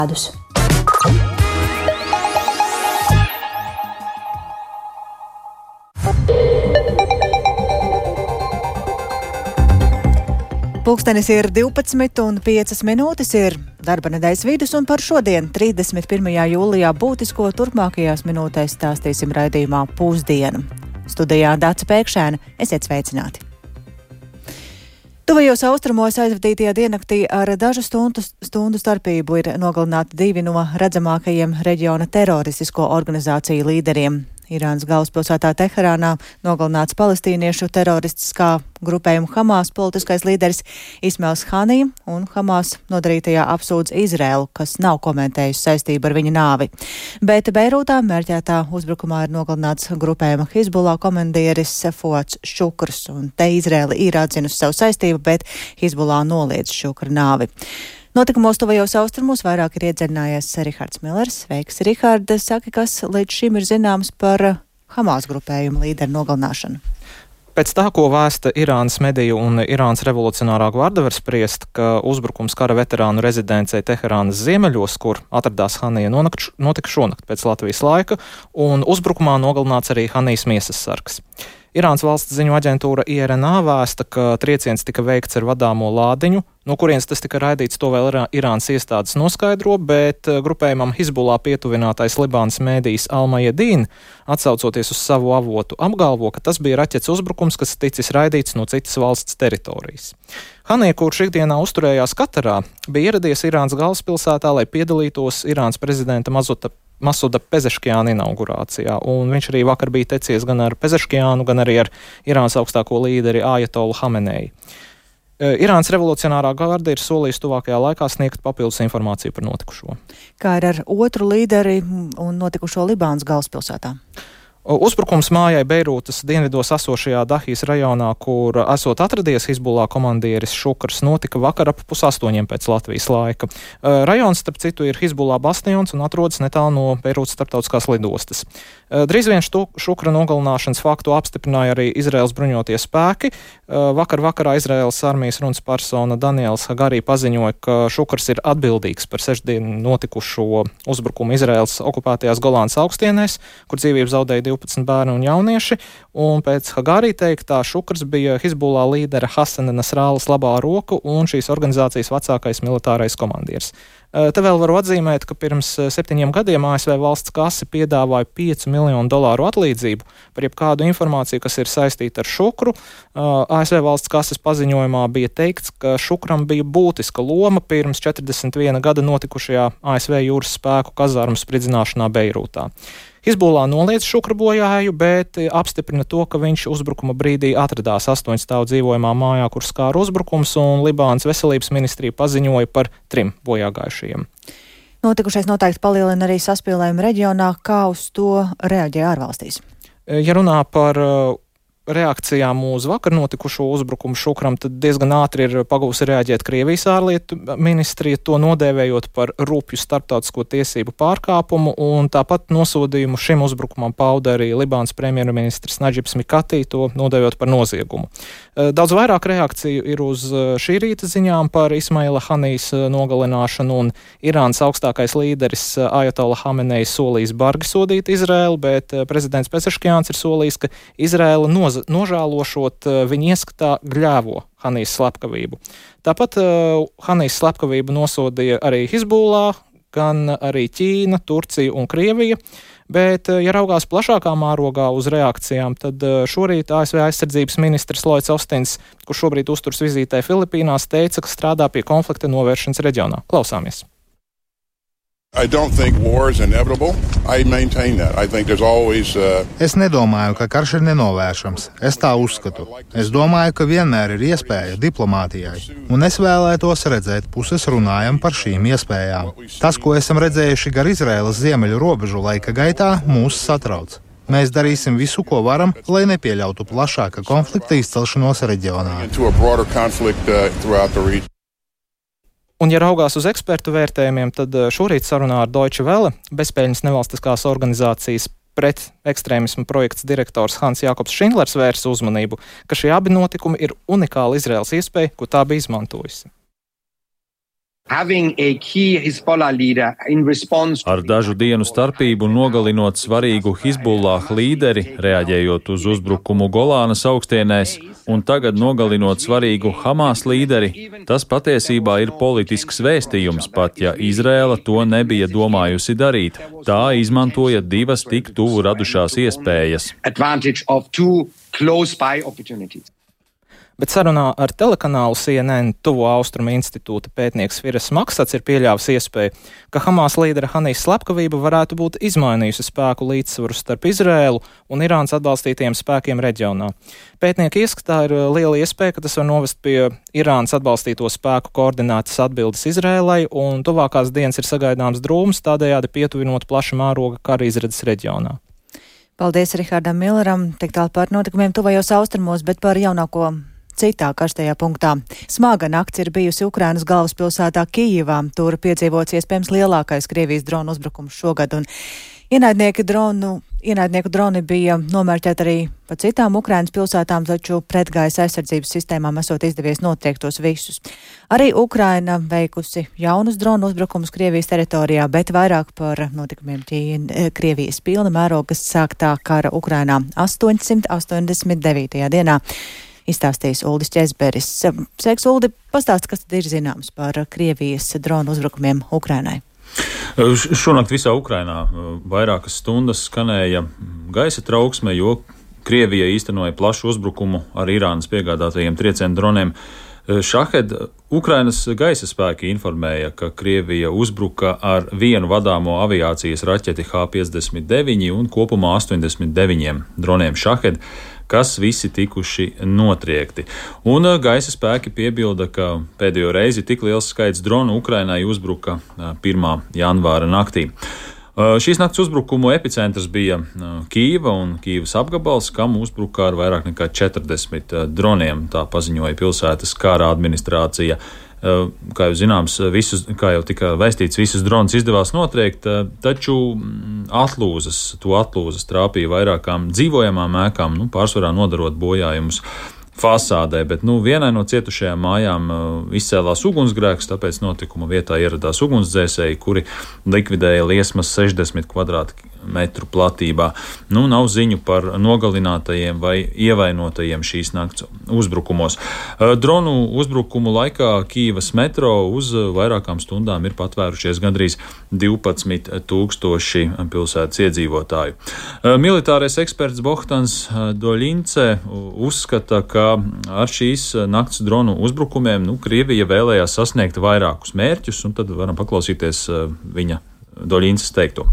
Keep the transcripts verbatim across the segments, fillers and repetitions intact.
Pulkstenis ir divpadsmit un piecas minūtes, ir darba nedēļas vidus, un par šodien, trīsdesmit pirmajā jūlijā, būtisko turpmākajās minūtēs stāstīsim raidījumā Pusdiena. Studijā Dāca Pēkšēna, esiet sveicināti! Tuvajos austrumos aizvadītajā diennaktī ar dažu stundu, stundu starpību ir nogalināti divi no redzamākajiem reģiona teroristisko organizāciju līderiem. Irānas galvaspilsētā Teherānā nogalināts palestīniešu teroristiskā grupējuma Hamas politiskais līderis Ismails Hanī, un Hamas nodarītajā apsūdz Izraēlu, kas nav komentējusi saistību ar viņa nāvi. Bet Beirūtā mērķētā uzbrukumā ir nogalināts grupējuma Hizbullah komandieris Fuats Šukrs, un te Izraēla ir atzinusi savu saistību, bet Hizbullah noliedz Šukra nāvi. Notikumos tuvajos austrumos vairāk ir iedziļinājies Rihards Millers. Sveiks, Rihard! Saki, kas līdz šim ir zināms par Hamas grupējuma līderu nogalināšanu? Pēc tā, ko vēsta Irānas mediju un Irānas revolucionārā gvarda, var spriest, ka uzbrukums kara veterānu rezidencē Teherānas ziemeļos, kur atradās Hanija, notika šonakt pēc Latvijas laika, un uzbrukumā nogalināts arī Hanijas miesas sargs. Irānas valsts ziņu aģentūra I R N A vēsta, ka trieciens tika veikts ar vadāmo lādiņu, no kurienes tas tika raidīts, to vēl Irānas iestādes noskaidro, bet grupējumam Hizbullah pietuvinātais Libānas mēdījis Al-Mayadīn, atsaucoties uz savu avotu, apgalvo, ka tas bija raķets uzbrukums, kas ticis raidīts no citas valsts teritorijas. Hanī, kurš ikdienā uzturējās Katarā, bija ieradies Irānas galvaspilsētā, lai piedalītos Irānas prezidenta Mazuta Masuda Pezeškiāna inaugurācijā, un viņš arī vakar bija tecies gan ar Pezeškiānu, gan arī ar Irānas augstāko līderi Ajatolu Hameneju. Irānas revolucionārā garde ir solījusi tuvākajā laikā sniegt papildus informāciju par notikušo. Kā ir ar otru līderi un notikušo Libānas galvaspilsētā? Uzbrukums mājai Beirūtas dienvidos esošajā Dahijas rajonā, kur esot atradies Hizbullah komandieris Šukrs, notika vakar ap pusastoņiem pēc Latvijas laika. Rajons, starp citu, ir Hizbullah bastions un atrodas netālu no Beirūtas starptautiskās lidostas. Drīz vien Šukra nogalināšanas faktu apstiprināja arī Izraēlas bruņotie spēki. Vakar vakarā Izraēlas armijas runas persona Daniels Hagarī paziņoja, ka Šukrs ir atbildīgs par sešdienu notikušo uzbrukumu Izraēlas okupētajās Golānas augstienēs, kur dzīvību zaudēja divpadsmit bērni un jaunieši, un pēc Hagarī teiktā Šukrs bija Hizbullah līdera Hasana Nasrallas labā roka un šīs organizācijas vecākais militārais komandieris. Te vēl varu atzīmēt, ka pirms septiņiem gadiem A S V valsts kase piedāvāja piecu miljonu dolāru atlīdzību par jebkādu informāciju, kas ir saistīta ar Šukru. A S V valsts kases paziņojumā bija teikts, ka Šukram bija būtiska loma pirms četrdesmit viena gada notikušajā A S V jūras spēku kazarmu spridzināšanā Beirūtā. Hizbullah noliedz Šukra bojāju, bet apstiprina to, ka viņš uzbrukuma brīdī atradās astoņu stāvu dzīvojamā mājā, kur skāra uzbrukums, un Libānas veselības ministrija paziņoja par trim bojāgājušajiem. Notikušais noteikti palielina arī saspīlējumu reģionā, kā uz to reaģē ārvalstīs. Ja runā par reakcijām uz vakar notikušo uzbrukumu Šukram, tad diezgan ātri ir pagūsi reaģēt Krievijas ārlietu ministrija, to nodēvējot par rupju starptautisko tiesību pārkāpumu, un tāpat nosodījumu šim uzbrukumam pauda arī Libānas premjerministrs Nadžibs Mikatī, to nodēvējot par noziegumu. Daudz vairāk reakciju ir uz šī rīta ziņām par Ismaila Hanijas nogalināšanu, un Irānas augstākais līderis Ajatola Hamenei solījis bargi sodīt Izraēlu, bet prezidents Pezeškiāns ir solījis, ka Izraēla noz nožēlošot viņa ieskatā gļēvo Hanijas slepkavību. Tāpat uh, Hanijas slepkavību nosodīja arī Hizbullah, gan arī Ķīna, Turcija un Krievija, bet, ja raugās plašākā mērogā uz reakcijām, tad šorīt A S V aizsardzības ministrs Lloyds Austins, kurš šobrīd uzturas vizītē Filipīnās, teica, ka strādā pie konflikta novēršanas reģionā. Klausāmies! I don't think war is inevitable. I maintain that. I think there's always uh... Es nedomāju, ka karš ir nenovēršams. Es tā uzskatu. Es domāju, ka vienmēr ir iespēja diplomātijai. Un es vēlētos redzēt puses runājam par šīm iespējām. Tas, ko esam redzējuši gar Izraēlas ziemeļu robežu laika gaitā, mūs satrauc. Mēs darīsim visu, ko varam, lai nepieļautu plašāka konflikta izcelšanos reģionā. Un, ja raugās uz ekspertu vērtējumiem, tad šorīt sarunā ar Deutsche Welle bezpēļņas nevalstiskās organizācijas pret ekstrēmismu projekts direktors Hans Jakobs Šindlers vērsa uzmanību, ka šie abi notikumi ir unikāla Izraēlas iespēja, ko tā bija izmantojusi. Ar dažu dienu starpību nogalinot svarīgu Hizbullah līderi, reaģējot uz uzbrukumu Golānas augstienēs, un tagad nogalinot svarīgu Hamas līderi, tas patiesībā ir politisks vēstījums, pat ja Izraēla to nebija domājusi darīt. Tā izmantoja divas tik tuvu radušās iespējas. Bet sarunā ar telekanālu C N N Tuvo Austrumu institūta pētnieks Firas Maksats ir pieļāvis iespēju, ka Hamas līdera Hanijas slepkavība varētu būt izmainījusi spēku līdzsvaru starp Izraēlu un Irānas atbalstītajiem spēkiem reģionā. Pētnieki ieskatā ir liela iespēja, ka tas var novest pie Irānas atbalstīto spēku koordinētas atbildes Izraēlai, un tuvākās dienas ir sagaidāms drūms, tādējādi pietuvinot plaša mēroga kara izredzes reģionā. Paldies Rihardam Milleram, tik tālu par notikumiem tuvajos austrumos, bet par jaunāko citā karstajā punktā. Smaga nakts ir bijusi Ukrainas galvaspilsētā Kijivā. Tur piedzīvots iespējams lielākais Krievijas dronu uzbrukums šogad, un ienaidnieku dronu, ienaidnieku droni bija nomērķēti arī pa citām Ukrainas pilsētām, taču pretgaisa aizsardzības sistēmām esot izdevies notriekt tos visus. Arī Ukraina veikusi jaunus dronu uzbrukumus Krievijas teritorijā, bet vairāk par notikumiem Ķīna, Krievijas pilna mēroga sāktā kara Ukrainā astoņsimt astoņdesmit devītajā dienā. Izstāstījis Uldis Česberis. Sveiks, Uldi, pastāst, kas tad ir zināms par Krievijas dronu uzbrukumiem Ukrainai? Šonakt visā Ukrainā vairākas stundas skanēja gaisa trauksme, jo Krievija īstenoja plašu uzbrukumu ar Irānas piegādātajiem triecienu droniem. Šahed Ukrainas gaisa spēki informēja, ka Krievija uzbruka ar vienu vadāmo aviācijas raķeti H piecdesmit deviņi un kopumā astoņdesmit deviņiem droniem Šahed, kas visi tikuši notriekti. Un gaisa spēki piebilda, ka pēdējo reizi tik liels skaits dronu Ukrainai uzbruka pirmā janvāra naktī. Šīs nakts uzbrukumu epicentrs bija Kīva un Kīvas apgabals, kam uzbruka ar vairāk nekā četrdesmit droniem, tā paziņoja pilsētas kara administrācija. Kā jau zināms, visus, kā jau tika vēstīts, visus dronus izdevās notriekt, taču atlūzas, to atlūzas trāpīja vairākām dzīvojamām ēkām, nu, pārsvarā nodarot bojājumus fasādē, bet nu, vienai no cietušajām mājām izcēlās ugunsgrēks, tāpēc notikuma vietā ieradās ugunsdzēsēji, kuri likvidēja liesmas sešdesmit kvadrātmetru platībā. Nu, nav ziņu par nogalinātajiem vai ievainotajiem šīs nakts uzbrukumos. Dronu uzbrukumu laikā Kīvas metro uz vairākām stundām ir patvērušies gandrīz divpadsmit tūkstoši pilsētas iedzīvotāju. Militārais eksperts Bohtans Doļince uzskata, ka ar šīs nakts dronu uzbrukumiem nu, Krievija vēlējās sasniegt vairākus mērķus, un tad varam paklausīties viņa Doļinces teikto.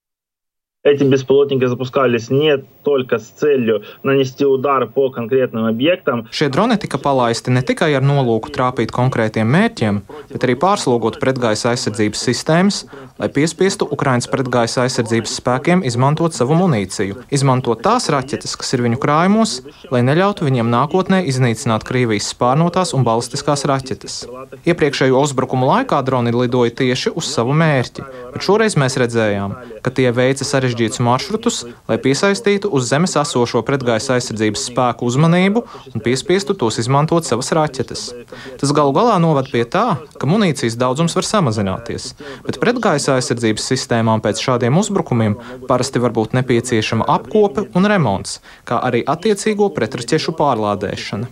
Эти беспилотники запускались не только с целью нанести удар по конкретным объектам. Šie droni tika palaisti ne tikai ar nolūku trāpīt konkrētiem mērķiem, bet arī pārslogot pretgaisa aizsardzības sistēmas, lai piespiestu Ukrainas pretgaisa aizsardzības spēkiem izmantot savu munīciju, izmantot tās raķetes, kas ir viņu krājumos, lai neļautu viņiem nākotnē iznīcināt Krievijas spārnotās un balistiskās raķetes. Iepriekšējo uzbrukumu laikā droni lidoja tieši uz savu mērķi, bet šoreiz mēs redzējām, ka tie veica sarežģītus maršrutus, lai piesaistītu uz zemes esošo pretgaisa aizsardzības spēku uzmanību un piespiestu tos izmantot savas raķetes. Tas galu galā novad pie tā, ka munīcijas daudzums var samazināties, bet pretgaisa aizsardzības sistēmām pēc šādiem uzbrukumiem parasti var būt nepieciešama apkope un remonts, kā arī attiecīgo pretraķešu pārlādēšana.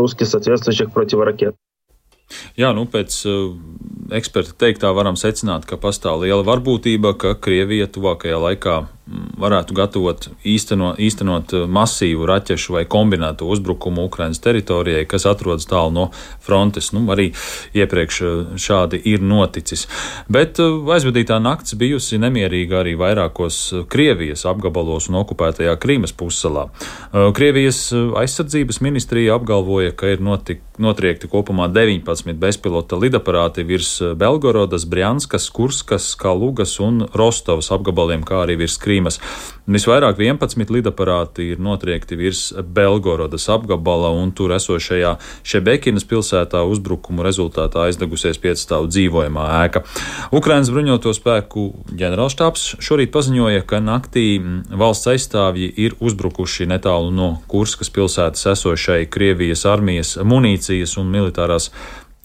Jā, nu pēc uh, eksperta teiktā varam secināt, ka pastāv liela varbūtība, ka Krievija tuvākajā laikā varētu gatavot īstenot, īstenot masīvu raķešu vai kombinēto uzbrukumu Ukrainas teritorijai, kas atrodas tālu no frontes. Nu, arī iepriekš šādi ir noticis. Bet aizvadītā nakts bijusi nemierīga arī vairākos Krievijas apgabalos un okupētajā Krīmas pussalā. Krievijas aizsardzības ministrija apgalvoja, ka ir notik, notriekti kopumā deviņpadsmit bezpilota lidaparāti virs Belgorodas, Brjanskas, Kurskas, Kalugas un Rostovas apgabaliem, kā arī virs Krīmas. Visvairāk vienpadsmit lidaparāti ir notriekti virs Belgorodas apgabala, un tur esošajā Šebekinas pilsētā uzbrukumu rezultātā aizdegusies piecstāvu dzīvojamā ēka. Ukrainas bruņoto spēku ģenerālštābs šorīt paziņoja, ka naktī valsts aizstāvji ir uzbrukuši netālu no Kurskas pilsētas esošai Krievijas armijas munīcijas un militārās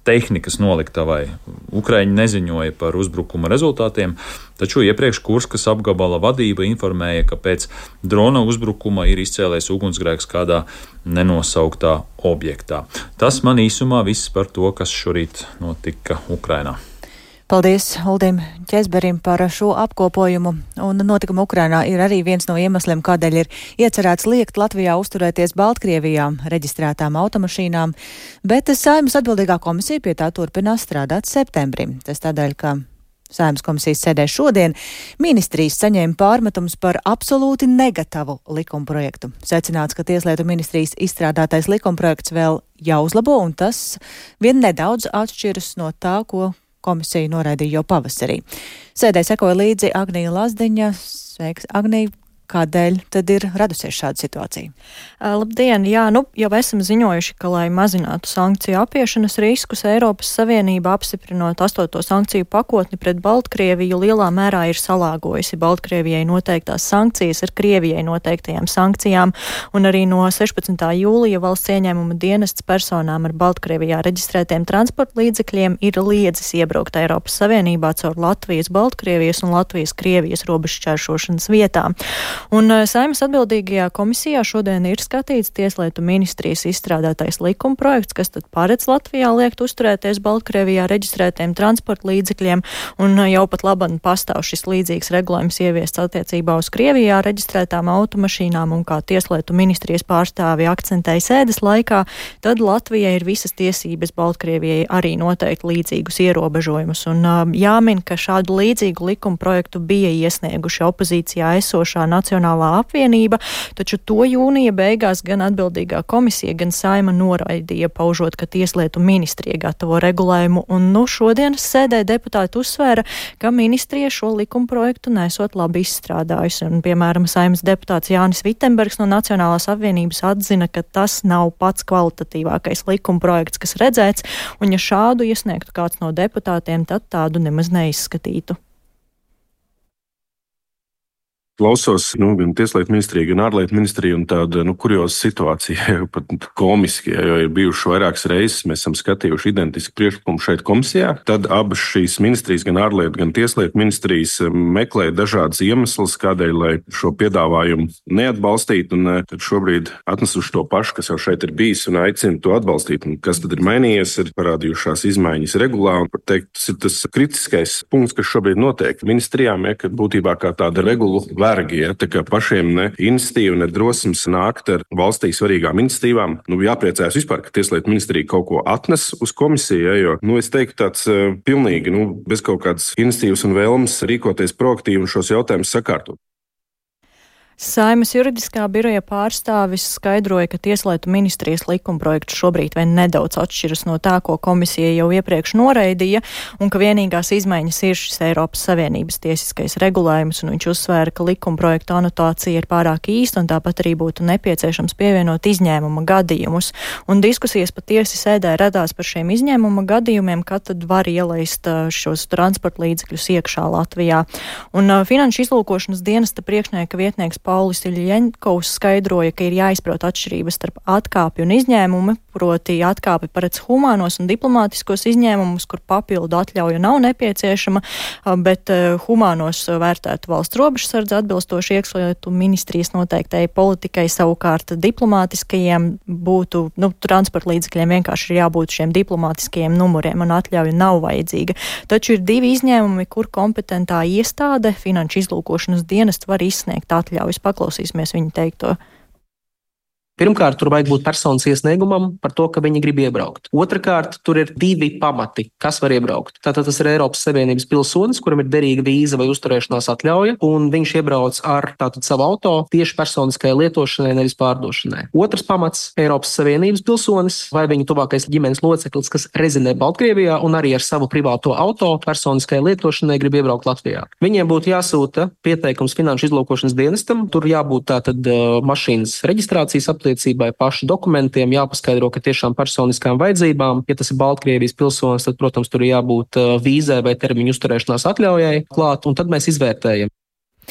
tehnikas noliktavai. Ukraiņi neziņoja par uzbrukuma rezultātiem, taču iepriekš Kurskas apgabala vadība informēja, ka pēc drona uzbrukuma ir izcēlējis ugunsgrēks kādā nenosauktā objektā. Tas man īsumā viss par to, kas šorīt notika Ukrainā. Paldies Uldim Ķezberim par šo apkopojumu. Un notikuma Ukrainā ir arī viens no iemesliem, kādēļ ir iecerēts liekt Latvijā uzturēties Baltkrievijā reģistrētām automašīnām, bet Saeimas atbildīgā komisija pie tā turpinās strādāt septembrī. Tas tādēļ, ka Saeimas komisijas sēdē šodien ministrijas saņēma pārmetums par absolūti negatavu likumprojektu. Secināts, ka Tieslietu ministrijas izstrādātais likumprojekts vēl jāuzlabo, un tas vien nedaudz atšķiras no tā, ko komisija noraidīja jau pavasarī. Sēdē sekoja līdzi Agnija Lazdiņa. Sveiks, Agnija! Kādēļ tad ir radusies šāda situācija? Uh, labdien! Jā, nu jau esam ziņojuši, ka, lai mazinātu sankciju apiešanas riskus, Eiropas Savienība apstiprinot astoto sankciju pakotni pret Baltkrieviju lielā mērā ir salāgojusi Baltkrievijai noteiktās sankcijas ar Krievijai noteiktajām sankcijām, un arī no sešpadsmitā jūlija valsts ieņēmuma dienests personām ar Baltkrievijā reģistrētiem transporta līdzekļiem ir liedzis iebraukt Eiropas Savienībā caur Latvijas, Baltkrievijas un Latvijas-Krievijas robežšķēršošanas vietām. Un Saeimas atbildīgajā komisijā šodien ir skatīts Tieslietu ministrijas izstrādātais likumprojekts, kas tad paredz Latvijā liekt uzturēties Baltkrievijā reģistrētiem transporta līdzekļiem, un jau pat laban pastāv šis līdzīgs regulējums ieviests attiecībā uz Krievijā reģistrētām automašīnām, un kā Tieslietu ministrijas pārstāvi akcentēja sēdes laikā, tad Latvijai ir visas tiesības Baltkrievijai arī noteikt līdzīgus ierobežojumus. Un jāmin, ka šādu līdzīgu likumprojektu bija iesnieguši opozīcijā esošā Nacionālā apvienība, taču to jūnija beigās gan atbildīgā komisija, gan Saeima noraidīja, paužot, ka Tieslietu ministrija gatavo regulējumu, un nu šodienas sēdē deputāti uzsvēra, ka ministrija šo likumprojektu nesot labi izstrādājusi, un, piemēram, Saeimas deputāts Jānis Vitenbergs no Nacionālās apvienības atzina, ka tas nav pats kvalitatīvākais likumprojekts, kas redzēts, un ja šādu iesniegtu kāds no deputātiem, tad tādu nemaz neizskatītu. Klausos, nu, gan Tieslietu ministrija, gan ārlietu ministrija, un tāda, nu, kurioza situācija, pat komiski, jo ir bijuši vairākas reizes, mēs esam skatījuši identisku priekšlikumu šeit komisijā. Tad abas šīs ministrijas, gan ārlietu, gan Tieslietu ministrijas, meklē dažādas iemeslus, kādēļ, lai šo piedāvājumu neatbalstītu, un tad šobrīd atnesuši to pašu, kas jau šeit ir bijis, un aicina to atbalstīt. Un kas tad ir mainījies, ir parādījušās izmaiņas regulā, un, par teikt, tas ir tas kritiskais punkts, kas šobrīd notiek ministrijām, ja, kad būtībā kā tāda regulu vergi, ja, tā kā pašiem ne iniciatīva, ne drosmes nākt ar valstī svarīgām iniciatīvām. Nu, jāpriecājas vispār, ka Tieslietu ministrija kaut ko atnes uz komisiju, ja, jo, nu, es teiktu tāds uh, pilnīgi, nu, bez kaut kādas iniciatīvas un vēlmes rīkoties proaktīvi un šos jautājumus sakārtot. Saeimas juridiskā biroja pārstāvis skaidroja, ka Tieslietu ministrijas likumprojekts šobrīd vien nedaudz atšķiras no tā, ko komisija jau iepriekš noraidīja, un ka vienīgās izmaiņas ir šis Eiropas Savienības tiesiskais regulējums, un viņš uzsvēra, ka likumprojekta anotācija ir pārāk īsta, un tāpat arī būtu nepieciešams pievienot izņēmuma gadījumus. Un diskusijas patiesi sēdē radās par šiem izņēmuma gadījumiem, kad tad var ielaist šos transporta līdzekļus iekšā Latvijā. Un uh, Finanšu izlūkošanas dienesta priekšnieka vietnieks Paulis Iļļenkovs skaidroja, ka ir jāizprot atšķirības starp atkāpi un izņēmumu, proti atkāpi paredz humānos un diplomātiskos izņēmumus, kur papildu atļauja nav nepieciešama, bet humānos vērtētu valsts robežsardze atbilstoši iekšlietu ministrijas noteiktai politikai, savukārt diplomātiskajiem būtu, nu, transporta līdzekļiem vienkārši ir jābūt šiem diplomātiskajiem numuriem un atļauja nav vajadzīga. Taču ir divi izņēmumi, kur kompetentā iestāde, Finanšu izlūkošanas dienests, var izsniegt atļauju. Paklausīsimies viņu teikto. Pirmkārt, tur vajag būt personas iesniegumam par to, ka viņi grib iebraukt. Otrakārt, tur ir divi pamati, kas var iebraukt. Tātad tas ir Eiropas Savienības pilsonis, kuram ir derīga vīza vai uzturēšanās atļauja, un viņš iebrauc ar tātad savu auto tieši personiskai lietošanai, nevis pārdošanai. Otrs pamats - Eiropas Savienības pilsonis vai viņa tuvākais ģimenes loceklis, kas rezidē Baltkrievijā un arī ar savu privāto auto personiskai lietošanai grib iebraukt Latvijā. Viņiem būtu jāsūta pieteikums Finanšu izlūkošanas dienestam, tur jābūt tātad uh, mašīnas reģistrācijas aptieksmei, apliecībai, pašu dokumentiem, jāpaskaidro, ka tiešām personiskām vajadzībām, ja tas ir Baltkrievijas pilsonis, tad, protams, tur ir jābūt vīzai vai termiņu uzturēšanās atļaujai klāt, un tad mēs izvērtējam.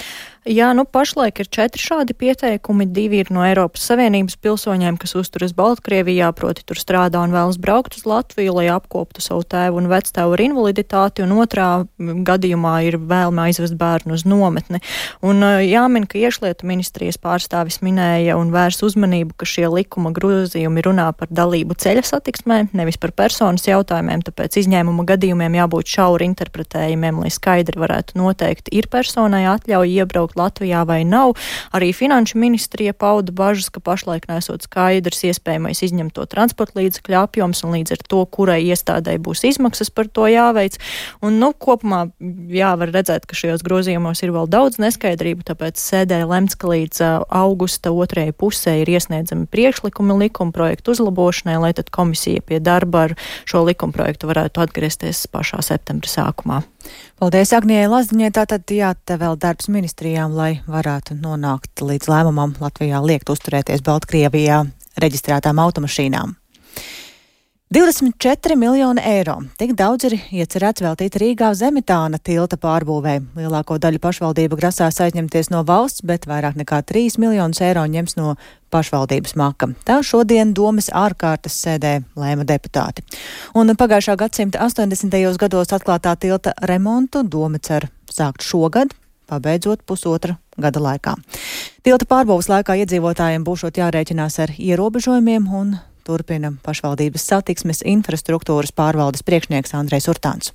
Jā, nu pašlaik ir četri šādi pieteikumi. Divi ir no Eiropas Savienības pilsoņiem, kas uzturas Baltkrievijā, proti tur strādā un vēlas braukt uz Latviju, lai apkoptu savu tēvu un vectēvu ar invaliditāti, un otrā gadījumā ir vēlme aizvest bērnu uz nometni. Un jāmin, ka Iekšlietu ministrijas pārstāvis minēja un vērs uzmanību, ka šie likuma grozījumi runā par dalību ceļa satiksmē, nevis par personas jautājumiem, tāpēc izņēmuma gadījumiem jābūt šauri interpretējumiem, lai skaidri varētu noteikt, ir personai atļauja iebraukt Latvijā vai nav. Arī Finanšu ministrija pauda bažas, ka pašlaik nesot skaidrs iespējamais izņemto transporta līdzekļu apjoms un līdz ar to, kurai iestādai būs izmaksas par to jāveic. Un, nu, kopumā jā, var redzēt, ka šajos grozījumos ir vēl daudz neskaidrību, tāpēc sēdē lemts, ka līdz uh, augusta otrajai pusē ir iesniedzami priekšlikumi likuma projektu uzlabošanai, lai tad komisija pie darba ar šo likuma projektu varētu atgriezties pašā septembra sākumā. Paldies Agnijai Lazdiņai. Tātad jā, te vēl darbs ministrijām, lai varētu nonākt līdz lēmumam Latvijā liekt uzturēties Baltkrievijā reģistrētām automašīnām. divdesmit četri miljoni eiro. Tik daudz ir iecerēts veltīt Rīgā Zemitāna tilta pārbūvē. Lielāko daļu pašvaldība grasās aizņemties no valsts, bet vairāk nekā trīs miljonus eiro ņems no pašvaldības maka. Tā šodien domes ārkārtas sēdē lēma deputāti. Un pagājušā gadsimta astoņdesmitajos gados atklātā tilta remontu dome cer sākt šogad, pabeidzot pusotra gada laikā. Tilta pārbūves laikā iedzīvotājiem būšot jārēķinās ar ierobežojumiem un turpina pašvaldības satiksmes infrastruktūras pārvaldes priekšnieks Andrejs Urtāns.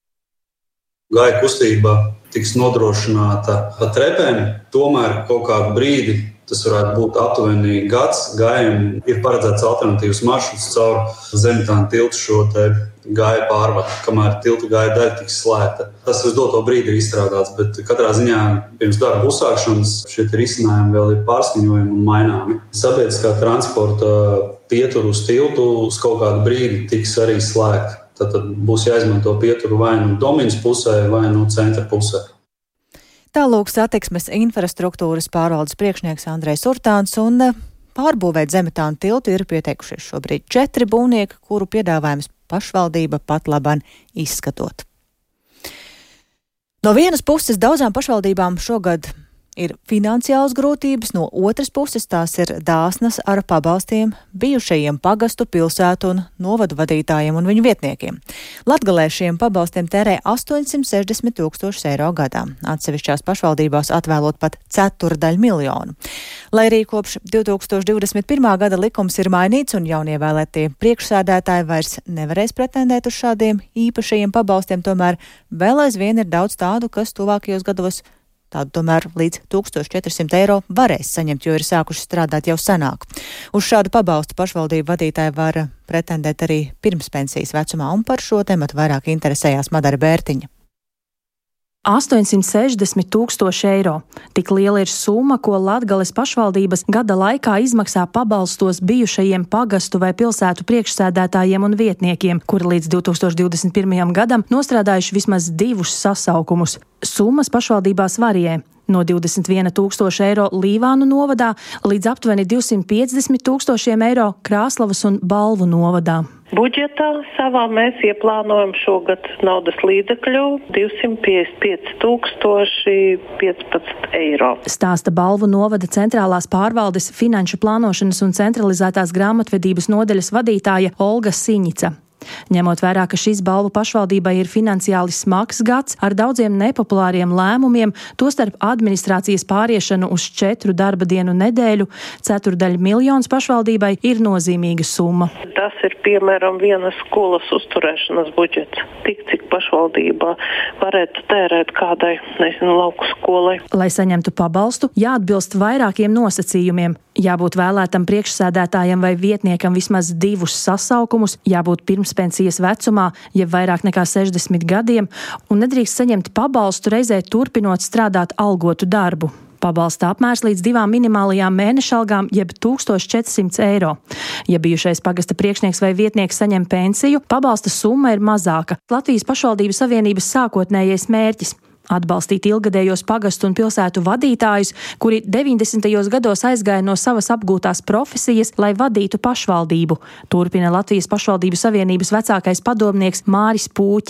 Gaja kustība tiks nodrošināta pa trepēm, tomēr kaut kādu brīdi, tas varētu būt aptuveni gads, gājiem ir paredzēts alternatīvas maršruts caur Zemitāna tiltu šo te gāja pārvadu, kamēr tilta gāja daļa tiks slēgta. Tas uz doto brīdi ir izstrādāts, bet katrā ziņā pirms darba uzsākšanas šie risinājumi vēl ir pārskaņojumi un maināmi. Sabiedriskā transporta pieturu uz tiltu uz kaut kādu brīdi tiks arī slēgta. Tad, tad būs jāizmanto pieturu vai no Dominas pusē, vai no centra pusē. Tālūk satiksmes infrastruktūras pārvaldes priekšnieks Andrejs Urtāns, un pārbūvēt Zemitāna tiltu ir pieteikušies šobrīd četri būvnieki, kuru piedāvājums pašvaldība pat laban izskatot. No vienas puses daudzām pašvaldībām šogad ir finansiāls grūtības, no otras puses tās ir dāsnas ar pabalstiem bijušajiem pagastu, pilsētu un novadu vadītājiem un viņu vietniekiem. Latgalē šiem pabalstiem tērē astoņsimt sešdesmit tūkstošus eiro gadā, atsevišķās pašvaldībās atvēlot pat ceturdaļu miljonu. Lai arī kopš divi tūkstoši divdesmit pirmā gada likums ir mainīts un jaunievēlētie priekšsēdētāji vairs nevarēs pretendēt uz šādiem īpašajiem pabalstiem, tomēr vēl aizvien ir daudz tādu, kas tuvākajos gados tādu tomēr līdz tūkstoš četri simti eiro varēs saņemt, jo ir sākuši strādāt jau senāk. Uz šādu pabalstu pašvaldību vadītāji var pretendēt arī pirms pensijas vecumā, un par šo tematu vairāk interesējās Madara Bērtiņa. astoņsimt sešdesmit tūkstoši eiro. Tik liela ir summa, ko Latgales pašvaldības gada laikā izmaksā pabalstos bijušajiem pagastu vai pilsētu priekšsēdētājiem un vietniekiem, kuri līdz divi tūkstoši divdesmit pirmajam gadam nostrādājuši vismaz divus sasaukumus. Summas pašvaldībās varijē. No divdesmit viena tūkstoša eiro Līvānu novadā līdz aptuveni divsimt piecdesmit tūkstošiem eiro Krāslavas un Balvu novadā. Budžetā savā mēs ieplānojam šogad naudas līdzekļu divsimt piecdesmit pieci tūkstoši piecpadsmit eiro. Stāsta Balvu novada centrālās pārvaldes finanšu plānošanas un centralizētās grāmatvedības nodaļas vadītāja Olga Siņica. Ņemot vērā, ka šis Balvu pašvaldībai ir finansiāli smags gads ar daudziem nepopulāriem lēmumiem, tostarp administrācijas pāriešanu uz četru darba dienu nedēļu, ceturdaļa miljons pašvaldībai ir nozīmīga summa. Tas ir piemēram vienas skolas uzturēšanas budžets. Tik, cik pašvaldībā varētu tērēt kādai, nezinu, lauku skolai. Lai saņemtu pabalstu, jāatbilst vairākiem nosacījumiem. Jābūt vēlētam priekšsēdētājam vai vietniekam vismaz divus sasaukumus, jābūt pirmspensijas vecumā, jeb vairāk nekā sešdesmit gadiem, un nedrīkst saņemt pabalstu reizē turpinot strādāt algotu darbu. Pabalsta apmērs līdz divām minimālajām mēneša algām, jeb tūkstoš četrsimt eiro. Ja bijušais pagasta priekšnieks vai vietnieks saņem pensiju, pabalsta summa ir mazāka. Latvijas pašvaldību savienības sākotnējais mērķis atbalstīt ilgadējos pagastu un pilsētu vadītājus, kuri deviņdesmitajos gados aizgāja no savas apgūtās profesijas, lai vadītu pašvaldību, turpina Latvijas pašvaldību savienības vecākais padomnieks Māris Pūķis.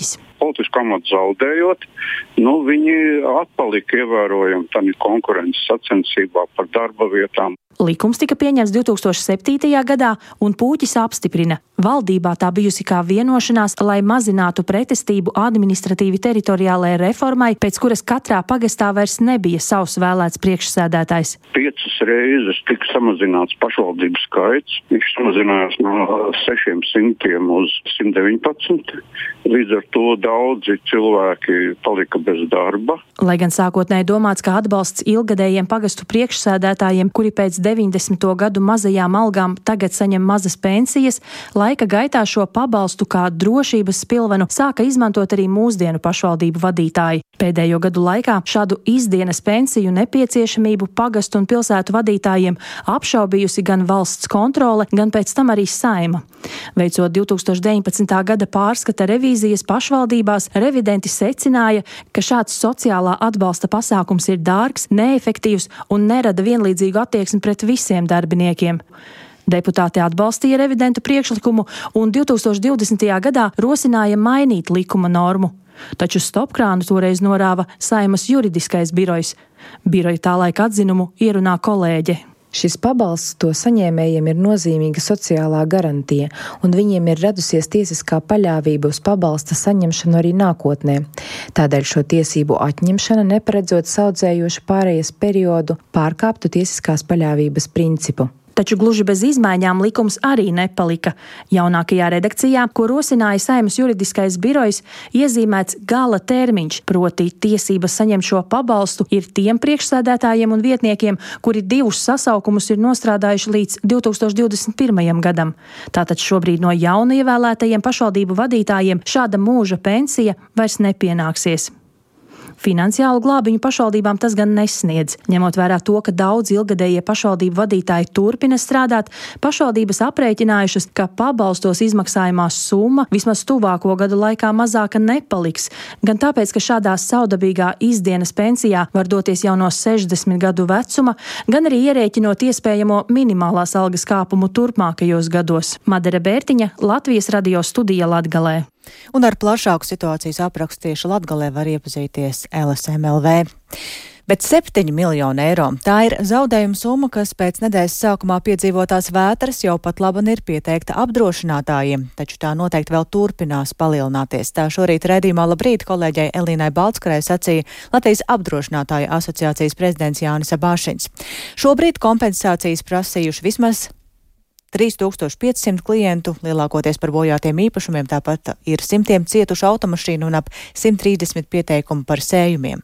politisku amatu zaudējot, nu, viņi atpalika ievērojami tādā konkurences sacensībā par darba vietām. Likums tika pieņemts divi tūkstoši septītajā gadā, un Pūķis apstiprina. Valdībā tā bijusi kā vienošanās, lai mazinātu pretestību administratīvi teritoriālajai reformai, pēc kuras katrā pagastā vairs nebija savs vēlēts priekšsēdētājs. Piecas reizes tika samazināts pašvaldību skaits. Viņš samazinājās no sešiem simtiem uz simt deviņpadsmit. Līdz ar to daudzi cilvēki palika bez darba. Lai gan sākotnēji domāts, ka atbalsts ilgadējiem pagastu priekšsēdētājiem, kuri pēc deviņdesmito gadu mazajām algām tagad saņem mazas pensijas, laika gaitā šo pabalstu kā drošības spilvenu sāka izmantot arī mūsdienu pašvaldību vadītāji. Pēdējo gadu laikā šādu izdienas pensiju nepieciešamību pagastu un pilsētu vadītājiem apšaubījusi gan valsts kontrole, gan pēc tam arī Saeima. Veicot divi tūkstoši deviņpadsmitā gada pārskata revīzijas pašvaldībās, revidenti secināja, ka šāds sociālā atbalsta pasākums ir dārgs, neefektīvs un nerada vienlīdzīgu attieksmi pret visiem darbiniekiem. Deputāti atbalstīja revidentu priekšlikumu un divi tūkstoši divdesmitajā gadā rosināja mainīt likuma normu. Taču stopkrānu toreiz norāva Saeimas juridiskais birojs. Biroja tā laika atzinumu ierunā kolēģe. Šis pabalsts to saņēmējiem ir nozīmīga sociālā garantija, un viņiem ir radusies tiesiskā paļāvība uz pabalsta saņemšanu arī nākotnē. Tādēļ šo tiesību atņemšana, neparedzot saudzējošu pārējas periodu, pārkāptu tiesiskās paļāvības principu. Taču gluži bez izmaiņām likums arī nepalika. Jaunākajā redakcijā, ko rosināja Saeimas juridiskais birojs, iezīmēts gala termiņš, proti tiesības saņemt šo pabalstu ir tiem priekšsēdētājiem un vietniekiem, kuri divus sasaukumus ir nostrādājuši līdz divi tūkstoši divdesmit pirmajam gadam. Tātad šobrīd no jauna ievēlētajiem pašvaldību vadītājiem šāda mūža pensija vairs nepienāksies. Finansiālu glābiņu pašvaldībām tas gan nesniedz. Ņemot vērā to, ka daudz ilgadējie pašvaldību vadītāji turpina strādāt, pašvaldības aprēķinājušas, ka pabalstos izmaksājumā summa vismaz tuvāko gadu laikā mazāka nepaliks. Gan tāpēc, ka šādā saudabīgā izdienas pensijā var doties jau no sešdesmit gadu vecuma, gan arī ierēķinot iespējamo minimālās algas kāpumu turpmākajos gados. Madara Bērtiņa, Latvijas radio studija Latgalē. Un ar plašāku situācijas aprakstu tieši Latgalē var iepazīties L S M L V. Bet septiņi miljoni eiro. Tā ir zaudējuma summa, kas pēc nedēļas sākumā piedzīvotās vētras jau pat laban ir pieteikta apdrošinātājiem, taču tā noteikti vēl turpinās palielināties. Tā šorīt raidījumā Labrīt kolēģei Elīnai Baltskarai sacīja Latvijas apdrošinātāju asociācijas prezidents Jānis Abāšiņs. Šobrīd kompensācijas prasījuši vismaz trīs tūkstoši piecsimt klientu, lielākoties par bojātiem īpašumiem, tāpat ir simtiem cietušu automašīnu un ap simt trīsdesmit pieteikumu par sējumiem.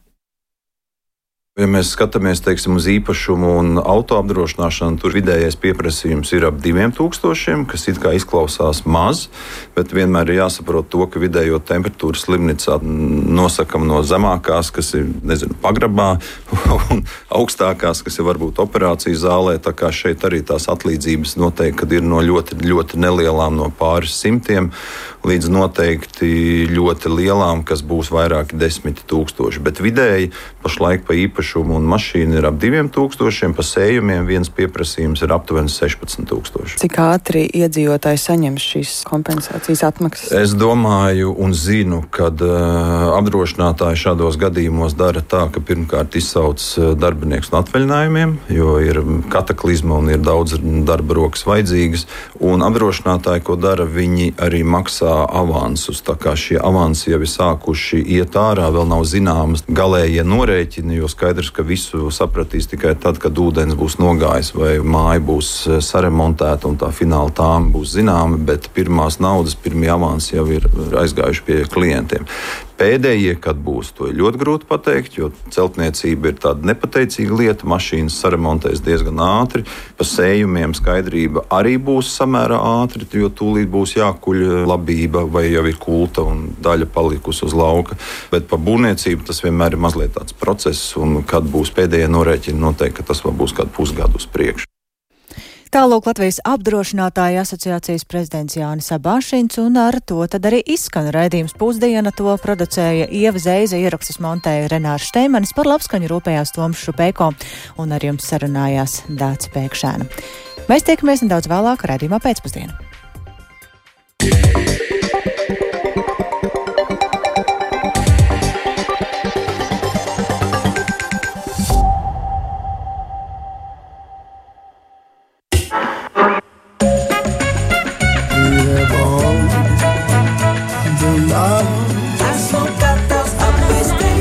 Ja mēs skatāmies, teiksim, uz īpašumu un auto apdrošināšanu, tur vidējais pieprasījums ir ap diviem tūkstošiem, kas it kā izklausās maz, bet vienmēr ir jāsaprot to, ka vidējo temperatūru slimnīcā nosakam no zemākās, kas ir, nezinu, pagrabā, un augstākās, kas ir varbūt operāciju zālē, tā kā šeit arī tās atlīdzības noteikti, kad ir no ļoti, ļoti nelielām, no pāris simtiem, līdz noteikti ļoti lielām, kas būs vairāki desmiti tūkstoši, bet vidēji pašlaik pa īpašumu un mašīnu ir ap diviem tūkstošiem, pa sējumiem viens pieprasījums ir aptuveni sešpadsmit tūkstoši. Cik ātri iedzīvotāji saņems šīs kompensācijas atmaksas? Es domāju un zinu, kad uh, apdrošinātāji šādos gadījumos dara tā, ka pirmkārt izsauc darbinieks no atvaļinājumiem, jo ir kataklizma un ir daudz darba rokas vajadzīgas, un apdrošinātāji, ko dara, viņi arī maksā avansus, tā kā šie avansi jau ir sākuši iet ārā, vēl nav zināmas galējie norēķini, jo skaidrs, ka visu sapratīs tikai tad, kad ūdens būs nogājis vai māja būs saremontēta un tā fināla tāma būs zināma, bet pirmās naudas, pirmie avansi jau ir aizgājuši pie klientiem. Pēdējie, kad būs, to ir ļoti grūti pateikt, jo celtniecība ir tāda nepateicīga lieta, mašīnas saremontēs diezgan ātri, pa sējumiem skaidrība arī būs samērā ātri, jo tūlīt būs jākuļ labība vai jau ir kulta un daļa palikusi uz lauka, bet pa būvniecību tas vienmēr ir mazliet tāds process, un kad būs pēdējie norēķini, noteikti, ka tas vēl būs kādu pusgadu uz priekšu. Tālūk Latvijas apdrošinātāju asociācijas prezidents Jānis Abāšiņs, un ar to tad arī izskan raidījums Pusdiena. To producēja Ieva Zeiza, ierakstus montēja Renārs Šteimanis, par labskaņu rūpējās Toms Šupeiko, un ar jums sarunājās Dāca Pēkšēna. Mēs tiekamies nedaudz vēlāk raidījumā Pēcpusdiena.